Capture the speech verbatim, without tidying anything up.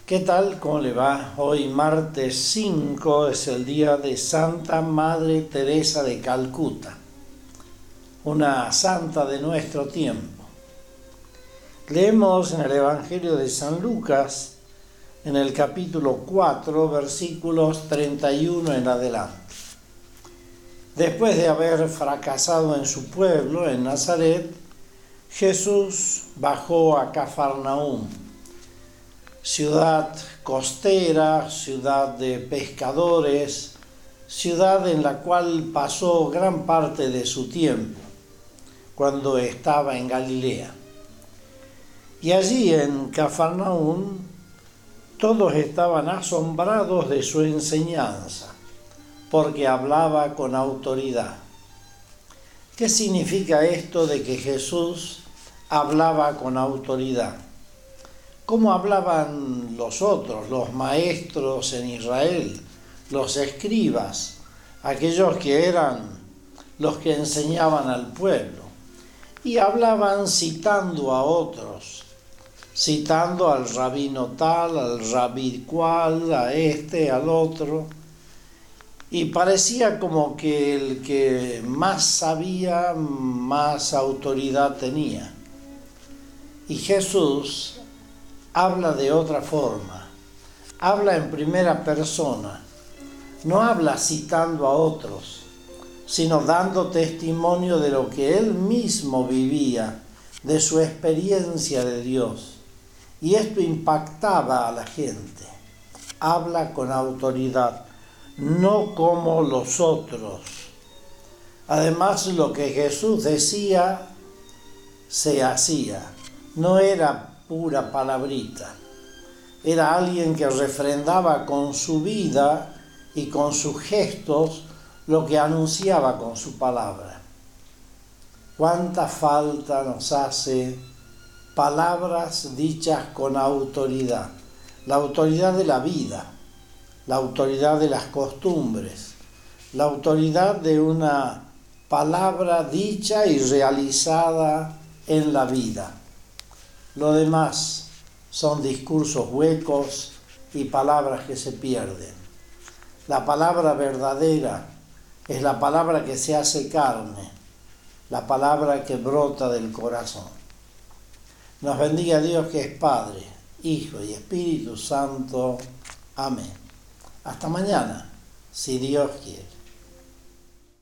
¿Qué tal? ¿Cómo le va? Hoy martes cinco es el día de Santa Madre Teresa de Calcuta, una santa de nuestro tiempo. Leemos en el Evangelio de San Lucas, en el capítulo cuatro, versículos treinta y uno en adelante. Después de haber fracasado en su pueblo, en Nazaret, Jesús bajó a Cafarnaúm, ciudad costera, ciudad de pescadores, ciudad en la cual pasó gran parte de su tiempo cuando estaba en Galilea. Y allí en Cafarnaúm todos estaban asombrados de su enseñanza, porque hablaba con autoridad. ¿Qué significa esto de que Jesús hablaba con autoridad? ¿Cómo hablaban los otros, los maestros en Israel, los escribas, aquellos que eran los que enseñaban al pueblo? Y hablaban citando a otros, citando al rabino tal, al rabí cual, a este, al otro. Y parecía como que el que más sabía, más autoridad tenía. Y Jesús habla de otra forma, habla en primera persona, no habla citando a otros, sino dando testimonio de lo que él mismo vivía, de su experiencia de Dios. Y esto impactaba a la gente. Habla con autoridad, no como los otros. Además, lo que Jesús decía, se hacía. No era pura palabrita. Era alguien que refrendaba con su vida y con sus gestos lo que anunciaba con su palabra. Cuánta falta nos hace palabras dichas con autoridad. La autoridad de la vida, la autoridad de las costumbres, la autoridad de una palabra dicha y realizada en la vida. Lo demás son discursos huecos y palabras que se pierden. La palabra verdadera es la palabra que se hace carne, la palabra que brota del corazón. Nos bendiga Dios, que es Padre, Hijo y Espíritu Santo. Amén. Hasta mañana, si Dios quiere.